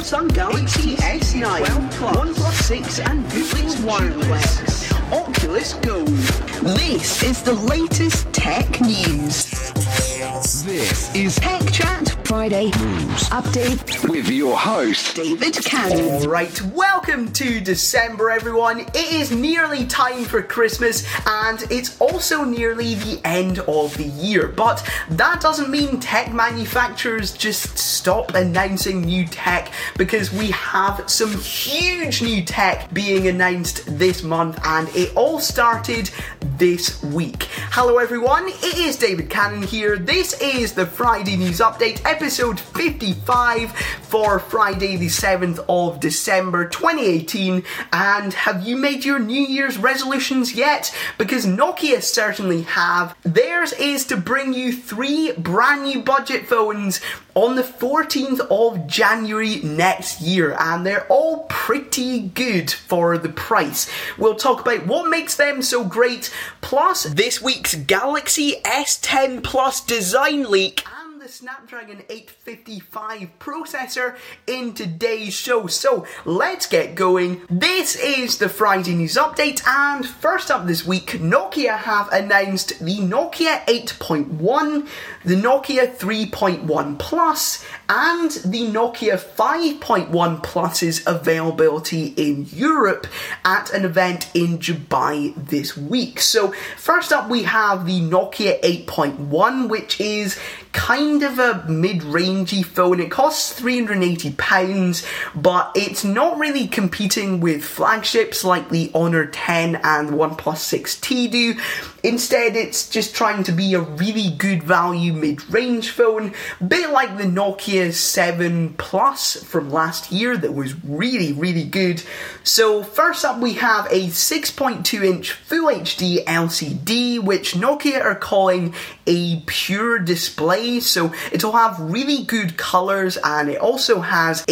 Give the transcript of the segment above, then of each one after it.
Samsung Galaxy S9, OnePlus 6 and Goodreads Wireless, Oculus Go. This is the latest tech news. This is Tech Chat Friday News Update with your host, David Cannon. Alright, welcome to December, everyone. It is nearly time for Christmas, and it's also nearly the end of the year. But that doesn't mean tech manufacturers just stop announcing new tech, because we have some huge new tech being announced this month, and it all started this week. Hello everyone, it is David Cannon here. This is the Friday News Update, episode 55 for Friday the 7th of December 2018. And have you made your New Year's resolutions yet? Because Nokia certainly have. Theirs is to bring you 3 brand new budget phones on the 14th of January next year, and they're all pretty good for the price. We'll talk about what makes them so great, plus this week's Galaxy S10 Plus design leak, the Snapdragon 855 processor in today's show. So let's get going. This is the Friday News Update, and first up this week, Nokia have announced the Nokia 8.1, the Nokia 3.1 Plus, and the Nokia 5.1 Plus's availability in Europe at an event in Dubai this week. So first up we have the Nokia 8.1, which is kind of a mid-rangey phone. It costs £380, but it's not really competing with flagships like the Honor 10 and the OnePlus 6T do. Instead, it's just trying to be a really good value mid-range phone, a bit like the Nokia 7 Plus from last year that was really, really good. So first up we have a 6.2-inch Full HD LCD, which Nokia are calling a pure display. So it'll have really good colours, and it also has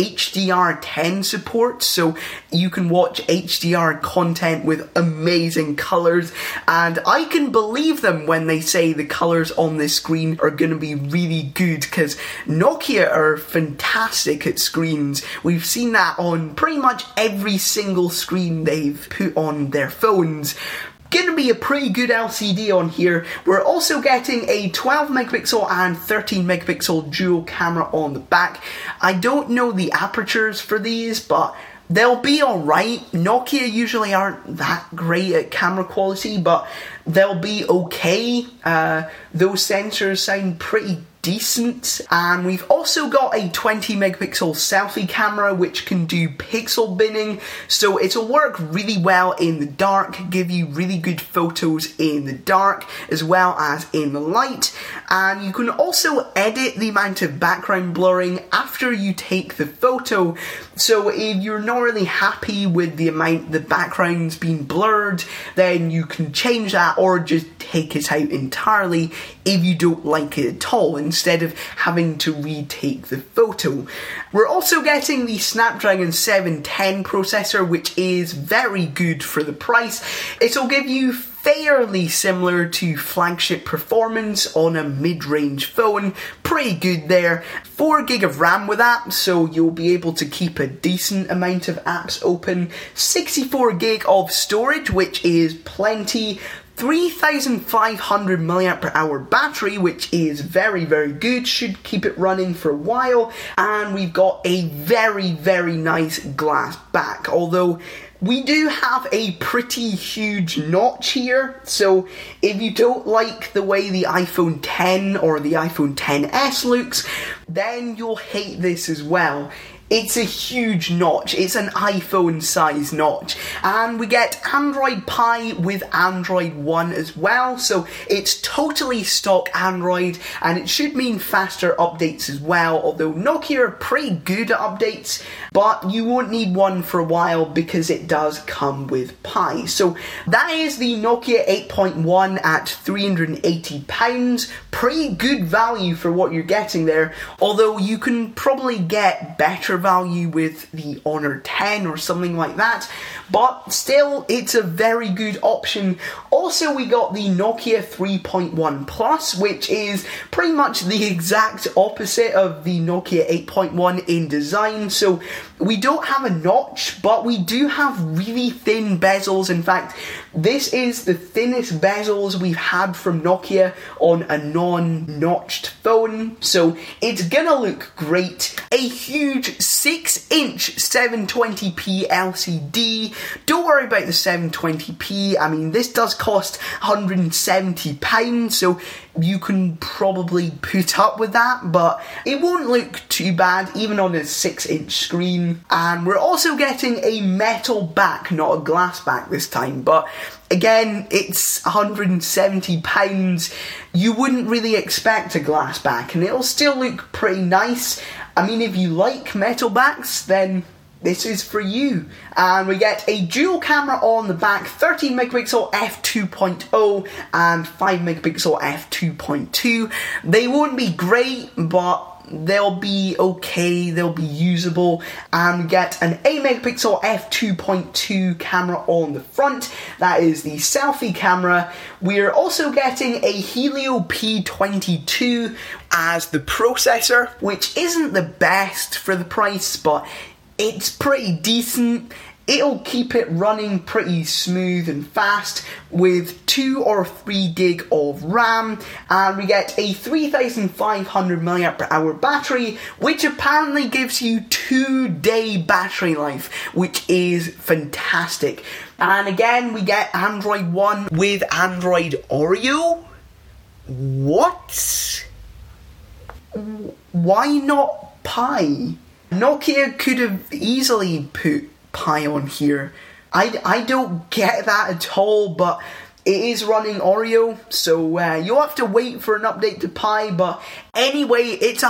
HDR10 support, so you can watch HDR content with amazing colours, and I can believe them when they say the colours on this screen are going to be really good, because Nokia are fantastic at screens. We've seen that on pretty much every single screen they've put on their phones. Gonna be a pretty good LCD on here. We're also getting a 12 megapixel and 13 megapixel dual camera on the back. I don't know the apertures for these, but they'll be alright. Nokia usually aren't that great at camera quality, but they'll be okay. Those sensors sound pretty decent. And we've also got a 20 megapixel selfie camera which can do pixel binning, so it'll work really well in the dark, give you really good photos in the dark as well as in the light. And you can also edit the amount of background blurring after you take the photo, so if you're not really happy with the amount the background's been blurred, then you can change that or just take it out entirely if you don't like it at all, instead of having to retake the photo. We're also getting the Snapdragon 710 processor, which is very good for the price. It'll give you fairly similar to flagship performance on a mid-range phone. Pretty good there. 4GB of RAM with apps, so you'll be able to keep a decent amount of apps open. 64GB of storage, which is plenty. 3,500 mAh battery, which is very, very good, should keep it running for a while. And we've got a very, very nice glass back, although we do have a pretty huge notch here, so if you don't like the way the iPhone 10 or the iPhone XS looks, then you'll hate this as well. It's a huge notch, it's an iPhone size notch, and we get Android Pie with Android One as well, so it's totally stock Android, and it should mean faster updates as well, although Nokia are pretty good at updates, but you won't need one for a while because it does come with Pie. So that is the Nokia 8.1 at £380, pretty good value for what you're getting there, although you can probably get better value with the Honor 10 or something like that. but still, it's a very good option. Also, we got the Nokia 3.1 Plus, which is pretty much the exact opposite of the Nokia 8.1 in design. So we don't have a notch, but we do have really thin bezels. In fact, this is the thinnest bezels we've had from Nokia on a non-notched phone, so it's gonna look great. A huge 6-inch 720p LCD. Don't worry about the 720p, I mean, this does cost £170, so you can probably put up with that, but it won't look too bad even on a 6-inch screen. And we're also getting a metal back, not a glass back this time, but again, it's £170. You wouldn't really expect a glass back, and it'll still look pretty nice. I mean, if you like metal backs, then this is for you. And we get a dual camera on the back, 13MP f2.0 and 5MP f2.2. They won't be great, but they'll be okay, they'll be usable. And we get an 8MP f2.2 camera on the front. That is the selfie camera. We're also getting a Helio P22 as the processor, which isn't the best for the price, but it's pretty decent. It'll keep it running pretty smooth and fast with 2 or 3 gig of RAM, and we get a 3500 mAh battery, which apparently gives you 2-day battery life, which is fantastic. And again, we get Android One with Android Oreo. What? Why not Pie? Nokia could have easily put Pie on here. I don't get that at all, but it is running Oreo, so you'll have to wait for an update to Pie. But anyway, it's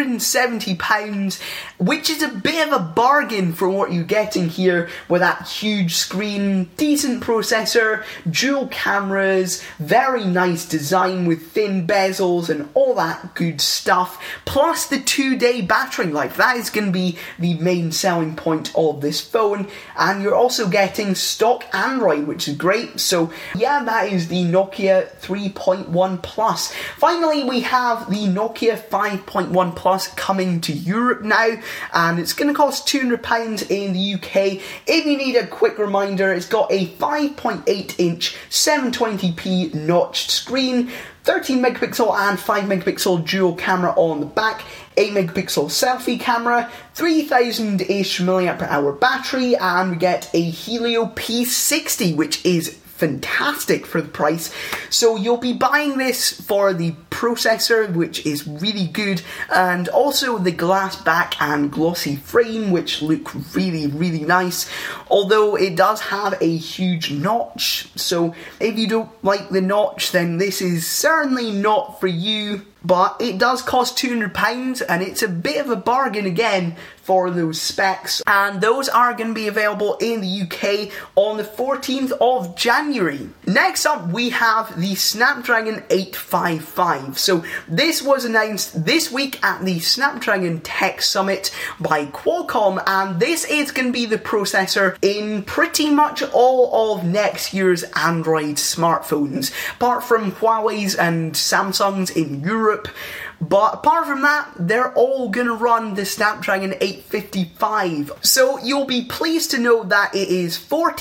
£170, which is a bit of a bargain for what you're getting here with that huge screen, decent processor, dual cameras, very nice design with thin bezels and all that good stuff, plus the 2-day battery life. That is going to be the main selling point of this phone, and you're also getting stock Android, which is great. So yeah, that is the Nokia 3.1 Plus. Finally, we have the Nokia 5.1 Plus coming to Europe now, and it's going to cost £200 in the UK. If you need a quick reminder, it's got a 5.8-inch 720p notched screen, 13MP and 5MP dual camera on the back, 8MP selfie camera, 3000-ish mAh battery, and we get a Helio P60, which is fantastic for the price. So you'll be buying this for the processor, which is really good, and also the glass back and glossy frame, which look really, really nice, although it does have a huge notch. So if you don't like the notch, then this is certainly not for you. But it does cost £200, and it's a bit of a bargain again for those specs, and those are going to be available in the UK on the 14th of January. Next up, we have the Snapdragon 855. So this was announced this week at the Snapdragon Tech Summit by Qualcomm, and this is going to be the processor in pretty much all of next year's Android smartphones, apart from Huawei's and Samsung's in Europe. But apart from that, they're all going to run the Snapdragon 855. So you'll be pleased to know that it is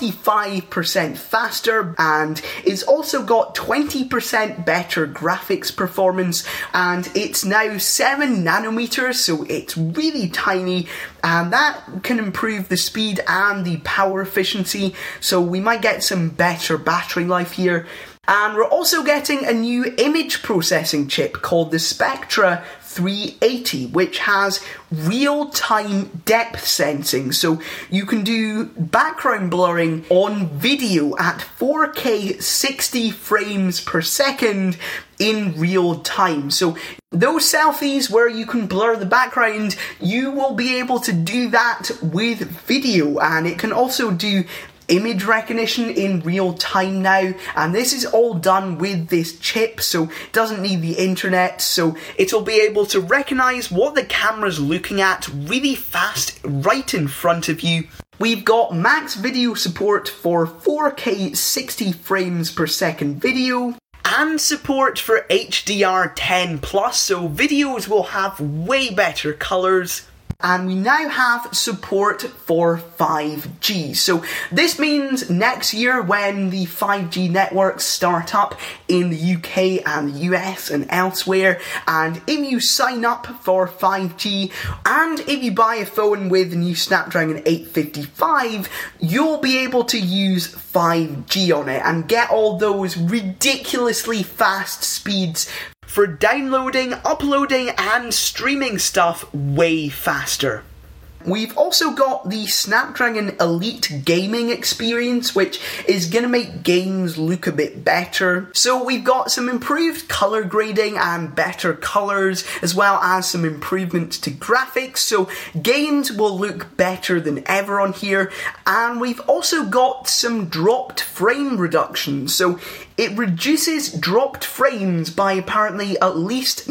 45% faster, and it's also got 20% better graphics performance, and it's now 7 nanometers, so it's really tiny, and that can improve the speed and the power efficiency, so we might get some better battery life here. And we're also getting a new image processing chip called the Spectra 380, which has real-time depth sensing, so you can do background blurring on video at 4K 60 frames per second in real time. So those selfies where you can blur the background, you will be able to do that with video, and it can also do image recognition in real time now, and this is all done with this chip, so it doesn't need the internet, so it'll be able to recognise what the camera's looking at really fast right in front of you. We've got max video support for 4K 60 frames per second video, and support for HDR10+, so videos will have way better colours. And we now have support for 5G. So this means next year when the 5G networks start up in the UK and the US and elsewhere, and if you sign up for 5G, and if you buy a phone with the new Snapdragon 855, you'll be able to use 5G on it and get all those ridiculously fast speeds for downloading, uploading and streaming stuff way faster. We've also got the Snapdragon Elite gaming experience, which is going to make games look a bit better. So we've got some improved colour grading and better colours, as well as some improvements to graphics, so games will look better than ever on here. And we've also got some dropped frame reduction, so it reduces dropped frames by apparently at least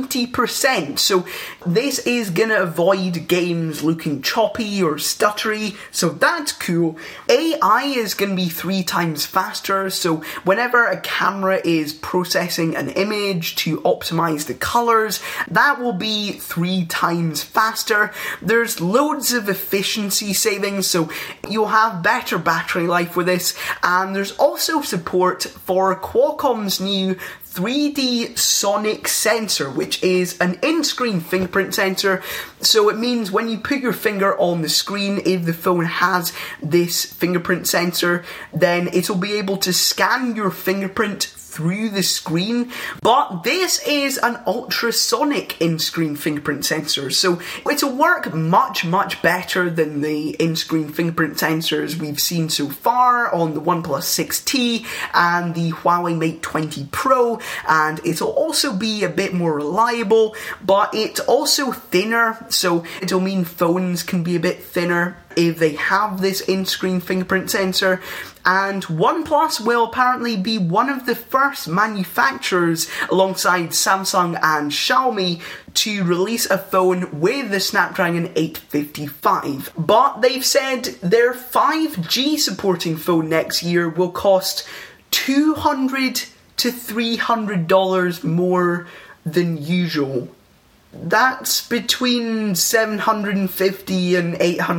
90%, so this is going to avoid games looking choppy or stuttery, so that's cool. AI is going to be 3 times faster, so whenever a camera is processing an image to optimize the colours, that will be 3 times faster. There's loads of efficiency savings, so you'll have better battery life with this, and there's also support for Qualcomm's new 3D Sonic sensor, which is an in-screen fingerprint sensor. So it means when you put your finger on the screen, if the phone has this fingerprint sensor, then it'll be able to scan your fingerprint through the screen. But this is an ultrasonic in-screen fingerprint sensor, so it'll work much better than the in-screen fingerprint sensors we've seen so far on the OnePlus 6T and the Huawei Mate 20 Pro, and it'll also be a bit more reliable, but it's also thinner, so it'll mean phones can be a bit thinner if they have this in-screen fingerprint sensor. And OnePlus will apparently be one of the first manufacturers, alongside Samsung and Xiaomi, to release a phone with the Snapdragon 855. But they've said their 5G supporting phone next year will cost $200 to $300 more than usual. That's between $750 and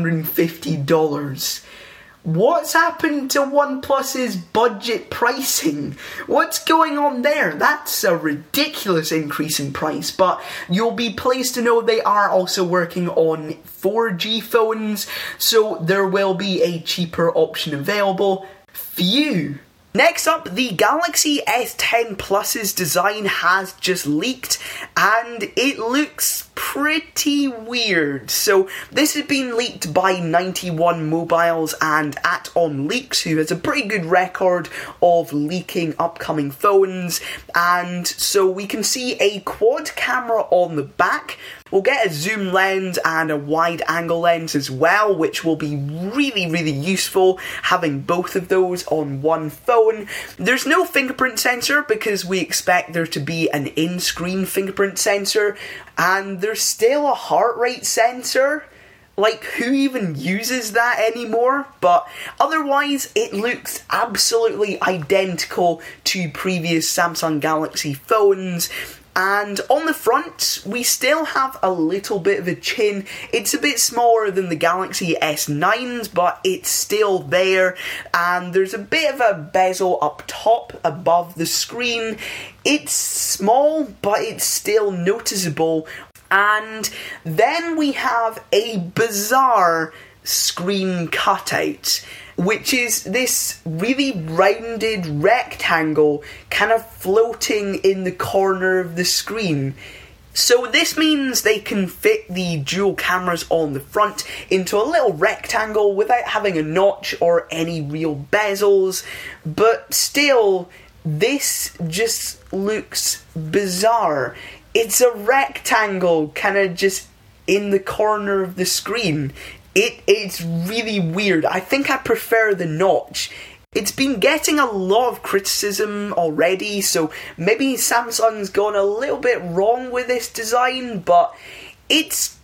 $850. What's happened to OnePlus's budget pricing? What's going on there? That's a ridiculous increase in price, but you'll be pleased to know they are also working on 4G phones, so there will be a cheaper option available. Phew! Next up, the Galaxy S10 Plus's design has just leaked, and it looks pretty weird. So this has been leaked by 91 Mobiles and @OnLeaks, who has a pretty good record of leaking upcoming phones. And so we can see a quad camera on the back. We'll get a zoom lens and a wide angle lens as well, which will be really useful, having both of those on one phone. There's no fingerprint sensor because we expect there to be an in-screen fingerprint sensor, and there's still a heart rate sensor. Like, who even uses that anymore? But otherwise, it looks absolutely identical to previous Samsung Galaxy phones. And on the front, we still have a little bit of a chin. It's a bit smaller than the Galaxy S9's, but it's still there. And there's a bit of a bezel up top above the screen. It's small, but it's still noticeable. And then we have a bizarre screen cutout, which is this really rounded rectangle kind of floating in the corner of the screen. So this means they can fit the dual cameras on the front into a little rectangle without having a notch or any real bezels, but still, this just looks bizarre. It's a rectangle kind of just in the corner of the screen. It's really weird. I think I prefer the notch. It's been getting a lot of criticism already, so maybe Samsung's gone a little bit wrong with this design, but it's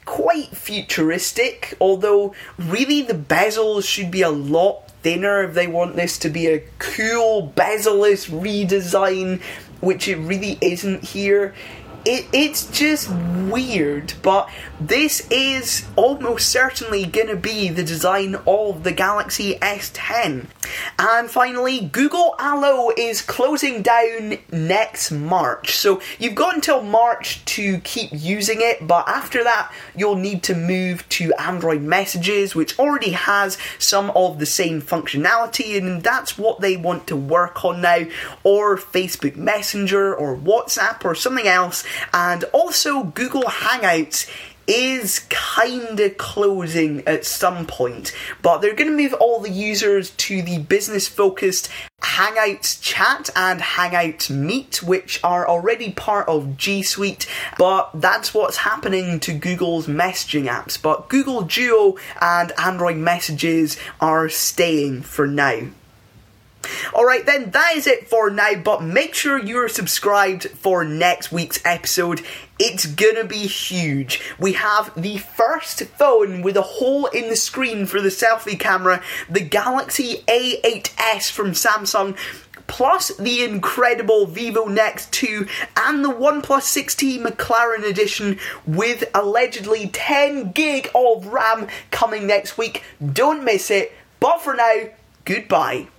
quite futuristic, although really the bezels should be a lot thinner if they want this to be a cool bezel-less redesign, which it really isn't here. It's just weird, but this is almost certainly going to be the design of the Galaxy S10. And finally, Google Allo is closing down next March. So you've got until March to keep using it, but after that you'll need to move to Android Messages, which already has some of the same functionality, and that's what they want to work on now, or Facebook Messenger or WhatsApp or something else. And also Google Hangouts is kinda closing at some point, but they're going to move all the users to the business-focused Hangouts Chat and Hangouts Meet, which are already part of G Suite, but that's what's happening to Google's messaging apps. But Google Duo and Android Messages are staying for now. Alright then, that is it for now, but make sure you're subscribed for next week's episode. It's gonna be huge. We have the first phone with a hole in the screen for the selfie camera, the Galaxy A8s from Samsung, plus the incredible Vivo Nex 2 and the OnePlus 6T McLaren edition with allegedly 10 gig of RAM coming next week. Don't miss it, but for now, goodbye.